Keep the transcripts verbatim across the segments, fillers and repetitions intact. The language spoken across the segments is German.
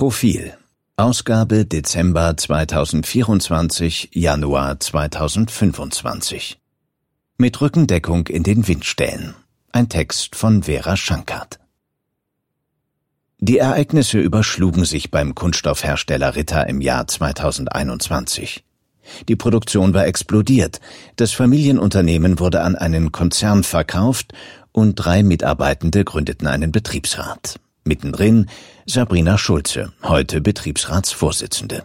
Profil. Ausgabe Dezember zweitausendvierundzwanzig, Januar zweitausendfünfundzwanzig. Mit Rückendeckung in den Windställen. Ein Text von Vera Schankert. Die Ereignisse überschlugen sich beim Kunststoffhersteller Ritter im Jahr zweitausendeinundzwanzig. Die Produktion war explodiert, das Familienunternehmen wurde an einen Konzern verkauft und drei Mitarbeitende gründeten einen Betriebsrat. Mittendrin Sabrina Schulze, heute Betriebsratsvorsitzende.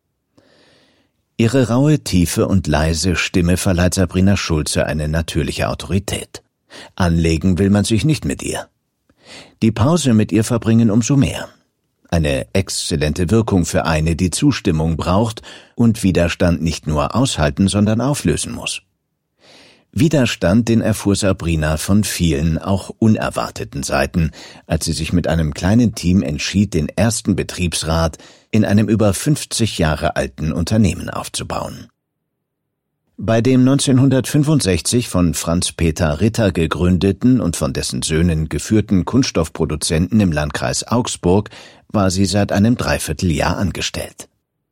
Ihre raue, tiefe und leise Stimme verleiht Sabrina Schulze eine natürliche Autorität. Anlegen will man sich nicht mit ihr. Die Pause mit ihr verbringen umso mehr. Eine exzellente Wirkung für eine, die Zustimmung braucht und Widerstand nicht nur aushalten, sondern auflösen muss. Widerstand, den erfuhr Sabrina von vielen, auch unerwarteten Seiten, als sie sich mit einem kleinen Team entschied, den ersten Betriebsrat in einem über fünfzig Jahre alten Unternehmen aufzubauen. Bei dem neunzehnhundertfünfundsechzig von Franz Peter Ritter gegründeten und von dessen Söhnen geführten Kunststoffproduzenten im Landkreis Augsburg war sie seit einem Dreivierteljahr angestellt.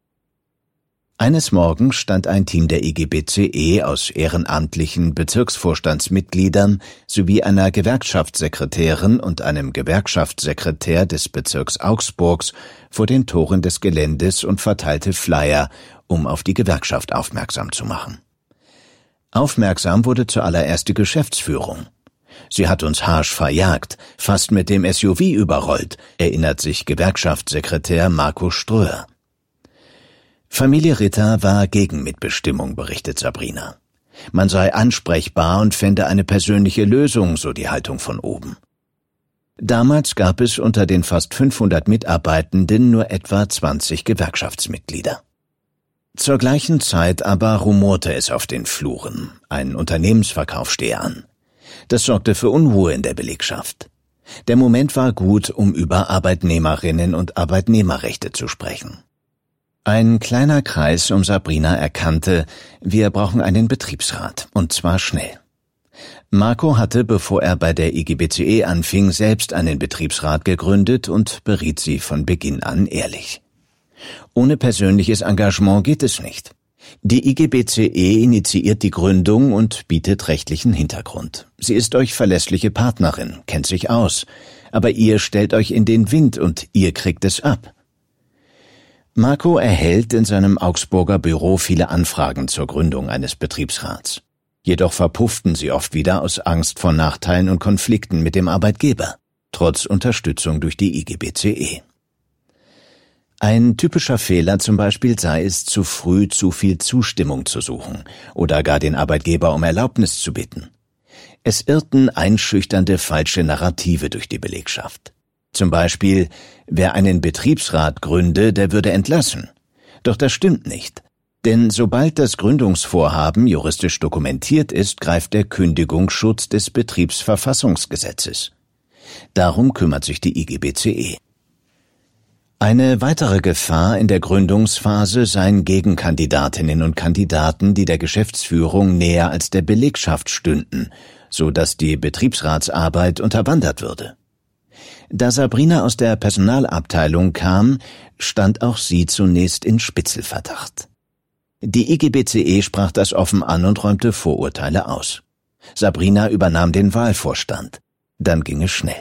Eines Morgens stand ein Team der I G B C E aus ehrenamtlichen Bezirksvorstandsmitgliedern sowie einer Gewerkschaftssekretärin und einem Gewerkschaftssekretär des Bezirks Augsburgs vor den Toren des Geländes und verteilte Flyer, um auf die Gewerkschaft aufmerksam zu machen. Aufmerksam wurde zuallererst die Geschäftsführung. Sie hat uns harsch verjagt, fast mit dem S U V überrollt, erinnert sich Gewerkschaftssekretär Marco Ströer. Familie Ritter war gegen Mitbestimmung, berichtet Sabrina. Man sei ansprechbar und fände eine persönliche Lösung, so die Haltung von oben. Damals gab es unter den fast fünfhundert Mitarbeitenden nur etwa zwanzig Gewerkschaftsmitglieder. Zur gleichen Zeit aber rumorte es auf den Fluren. Ein Unternehmensverkauf stehe an. Das sorgte für Unruhe in der Belegschaft. Der Moment war gut, um über Arbeitnehmerinnen und Arbeitnehmerrechte zu sprechen. Ein kleiner Kreis um Sabrina erkannte, wir brauchen einen Betriebsrat, und zwar schnell. Marco hatte, bevor er bei der I G B C E anfing, selbst einen Betriebsrat gegründet und beriet sie von Beginn an ehrlich. Ohne persönliches Engagement geht es nicht. Die I G B C E initiiert die Gründung und bietet rechtlichen Hintergrund. Sie ist euch verlässliche Partnerin, kennt sich aus, aber ihr stellt euch in den Wind und ihr kriegt es ab. Marco erhält in seinem Augsburger Büro viele Anfragen zur Gründung eines Betriebsrats. Jedoch verpufften sie oft wieder aus Angst vor Nachteilen und Konflikten mit dem Arbeitgeber, trotz Unterstützung durch die I G B C E. Ein typischer Fehler zum Beispiel sei es, zu früh zu viel Zustimmung zu suchen oder gar den Arbeitgeber um Erlaubnis zu bitten. Es irrten einschüchternde falsche Narrative durch die Belegschaft. Zum Beispiel, wer einen Betriebsrat gründe, der würde entlassen. Doch das stimmt nicht. Denn sobald das Gründungsvorhaben juristisch dokumentiert ist, greift der Kündigungsschutz des Betriebsverfassungsgesetzes. Darum kümmert sich die I G B C E. Eine weitere Gefahr in der Gründungsphase seien Gegenkandidatinnen und Kandidaten, die der Geschäftsführung näher als der Belegschaft stünden, so dass die Betriebsratsarbeit unterwandert würde. Da Sabrina aus der Personalabteilung kam, stand auch sie zunächst in Spitzelverdacht. Die I G B C E sprach das offen an und räumte Vorurteile aus. Sabrina übernahm den Wahlvorstand. Dann ging es schnell.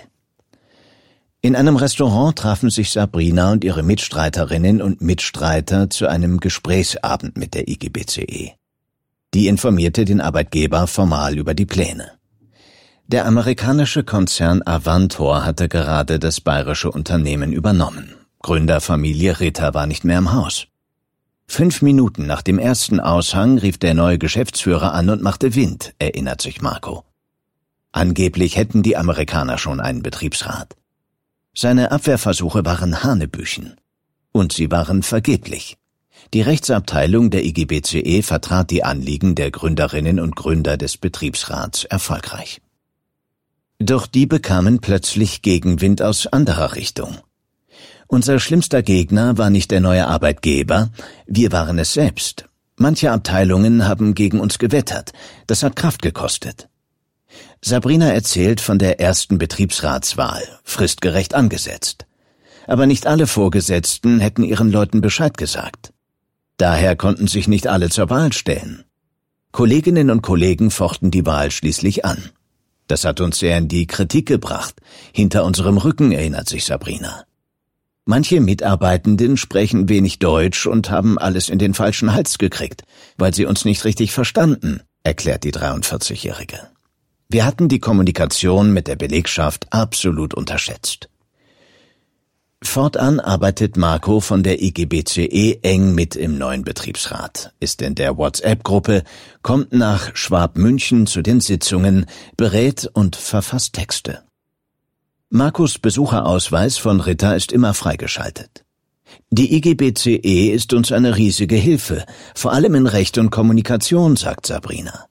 In einem Restaurant trafen sich Sabrina und ihre Mitstreiterinnen und Mitstreiter zu einem Gesprächsabend mit der I G B C E. Die informierte den Arbeitgeber formal über die Pläne. Der amerikanische Konzern Avantor hatte gerade das bayerische Unternehmen übernommen. Gründerfamilie Ritter war nicht mehr im Haus. Fünf Minuten nach dem ersten Aushang rief der neue Geschäftsführer an und machte Wind, erinnert sich Marco. Angeblich hätten die Amerikaner schon einen Betriebsrat. Seine Abwehrversuche waren Hanebüchen. Und sie waren vergeblich. Die Rechtsabteilung der I G B C E vertrat die Anliegen der Gründerinnen und Gründer des Betriebsrats erfolgreich. Doch die bekamen plötzlich Gegenwind aus anderer Richtung. Unser schlimmster Gegner war nicht der neue Arbeitgeber, wir waren es selbst. Manche Abteilungen haben gegen uns gewettert, das hat Kraft gekostet. Sabrina erzählt von der ersten Betriebsratswahl, fristgerecht angesetzt. Aber nicht alle Vorgesetzten hätten ihren Leuten Bescheid gesagt. Daher konnten sich nicht alle zur Wahl stellen. Kolleginnen und Kollegen fochten die Wahl schließlich an. Das hat uns sehr in die Kritik gebracht. Hinter unserem Rücken, erinnert sich Sabrina. Manche Mitarbeitenden sprechen wenig Deutsch und haben alles in den falschen Hals gekriegt, weil sie uns nicht richtig verstanden, erklärt die dreiundvierzigjährige. Wir hatten die Kommunikation mit der Belegschaft absolut unterschätzt. Fortan arbeitet Marco von der I G B C E eng mit im neuen Betriebsrat, ist in der WhatsApp-Gruppe, kommt nach Schwab-München zu den Sitzungen, berät und verfasst Texte. Marcos Besucherausweis von Ritter ist immer freigeschaltet. Die I G B C E ist uns eine riesige Hilfe, vor allem in Recht und Kommunikation, sagt Sabrina.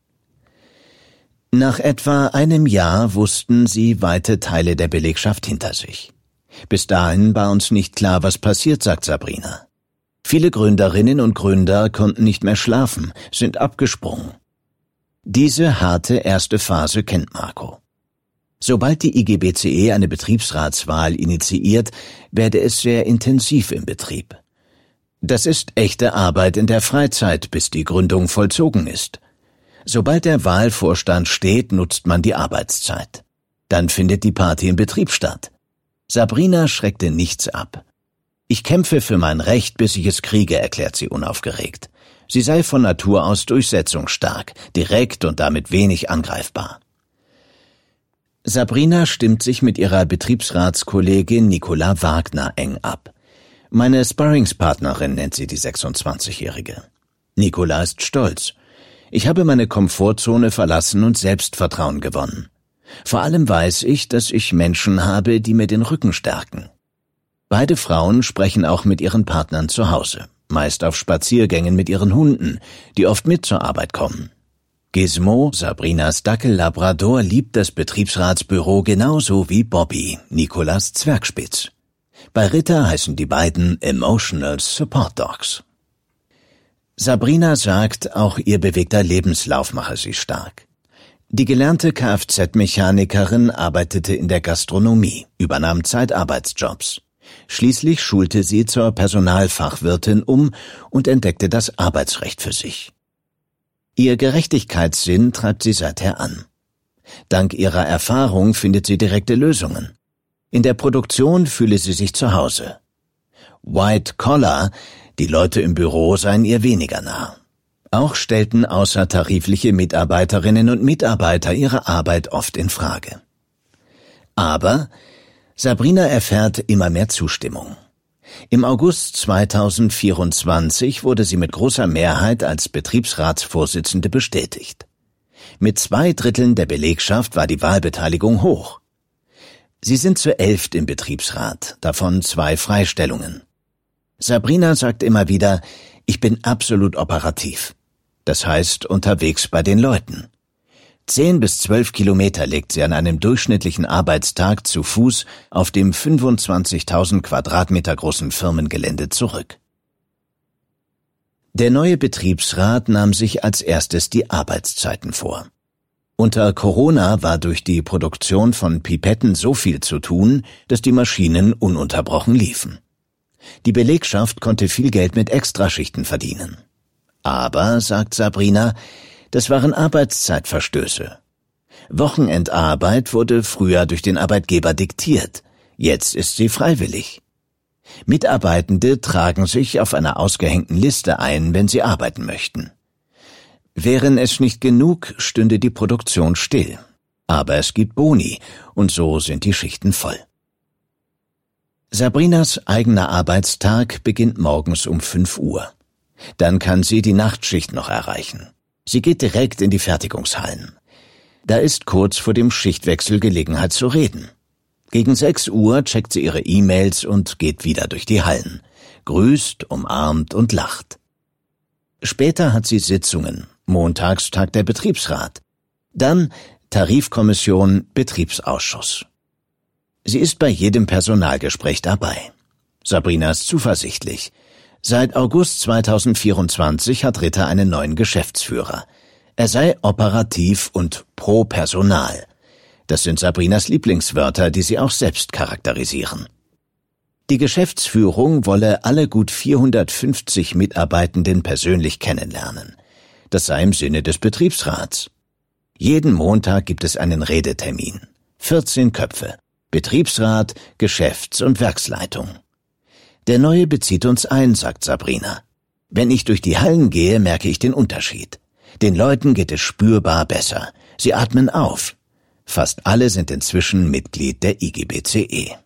Nach etwa einem Jahr wussten sie weite Teile der Belegschaft hinter sich. Bis dahin war uns nicht klar, was passiert, sagt Sabrina. Viele Gründerinnen und Gründer konnten nicht mehr schlafen, sind abgesprungen. Diese harte erste Phase kennt Marco. Sobald die I G B C E eine Betriebsratswahl initiiert, werde es sehr intensiv im Betrieb. Das ist echte Arbeit in der Freizeit, bis die Gründung vollzogen ist. Sobald der Wahlvorstand steht, nutzt man die Arbeitszeit. Dann findet die Party im Betrieb statt. Sabrina schreckte nichts ab. Ich kämpfe für mein Recht, bis ich es kriege, erklärt sie unaufgeregt. Sie sei von Natur aus durchsetzungsstark, direkt und damit wenig angreifbar. Sabrina stimmt sich mit ihrer Betriebsratskollegin Nicola Wagner eng ab. Meine Sparringspartnerin nennt sie die sechsundzwanzigjährige. Nicola ist stolz. Ich habe meine Komfortzone verlassen und Selbstvertrauen gewonnen. Vor allem weiß ich, dass ich Menschen habe, die mir den Rücken stärken. Beide Frauen sprechen auch mit ihren Partnern zu Hause, meist auf Spaziergängen mit ihren Hunden, die oft mit zur Arbeit kommen. Gizmo, Sabrinas Dackel-Labrador, liebt das Betriebsratsbüro genauso wie Bobby, Nicolas Zwergspitz. Bei Ritter heißen die beiden Emotional Support Dogs. Sabrina sagt, auch ihr bewegter Lebenslauf mache sie stark. Die gelernte Kfz-Mechanikerin arbeitete in der Gastronomie, übernahm Zeitarbeitsjobs. Schließlich schulte sie zur Personalfachwirtin um und entdeckte das Arbeitsrecht für sich. Ihr Gerechtigkeitssinn treibt sie seither an. Dank ihrer Erfahrung findet sie direkte Lösungen. In der Produktion fühle sie sich zu Hause. White Collar, die Leute im Büro, seien ihr weniger nah. Auch stellten außertarifliche Mitarbeiterinnen und Mitarbeiter ihre Arbeit oft in Frage. Aber Sabrina erfährt immer mehr Zustimmung. Im August zweitausendvierundzwanzig wurde sie mit großer Mehrheit als Betriebsratsvorsitzende bestätigt. Mit zwei Dritteln der Belegschaft war die Wahlbeteiligung hoch. Sie sind zu elft im Betriebsrat, davon zwei Freistellungen. Sabrina sagt immer wieder, ich bin absolut operativ. Das heißt, unterwegs bei den Leuten. Zehn bis zwölf Kilometer legt sie an einem durchschnittlichen Arbeitstag zu Fuß auf dem fünfundzwanzigtausend Quadratmeter großen Firmengelände zurück. Der neue Betriebsrat nahm sich als erstes die Arbeitszeiten vor. Unter Corona war durch die Produktion von Pipetten so viel zu tun, dass die Maschinen ununterbrochen liefen. Die Belegschaft konnte viel Geld mit Extraschichten verdienen. Aber, sagt Sabrina, das waren Arbeitszeitverstöße. Wochenendarbeit wurde früher durch den Arbeitgeber diktiert, jetzt ist sie freiwillig. Mitarbeitende tragen sich auf einer ausgehängten Liste ein, wenn sie arbeiten möchten. Wären es nicht genug, stünde die Produktion still. Aber es gibt Boni, und so sind die Schichten voll. Sabrinas eigener Arbeitstag beginnt morgens um fünf Uhr. Dann kann sie die Nachtschicht noch erreichen. Sie geht direkt in die Fertigungshallen. Da ist kurz vor dem Schichtwechsel Gelegenheit zu reden. Gegen sechs Uhr checkt sie ihre E-Mails und geht wieder durch die Hallen, grüßt, umarmt und lacht. Später hat sie Sitzungen, montags tagt der Betriebsrat, dann Tarifkommission, Betriebsausschuss. Sie ist bei jedem Personalgespräch dabei. Sabrina ist zuversichtlich. Seit August zweitausendvierundzwanzig hat Ritter einen neuen Geschäftsführer. Er sei operativ und pro Personal. Das sind Sabrinas Lieblingswörter, die sie auch selbst charakterisieren. Die Geschäftsführung wolle alle gut vierhundertfünfzig Mitarbeitenden persönlich kennenlernen. Das sei im Sinne des Betriebsrats. Jeden Montag gibt es einen Redetermin. vierzehn Köpfe. Betriebsrat, Geschäfts- und Werksleitung. Der Neue bezieht uns ein, sagt Sabrina. Wenn ich durch die Hallen gehe, merke ich den Unterschied. Den Leuten geht es spürbar besser. Sie atmen auf. Fast alle sind inzwischen Mitglied der I G B C E.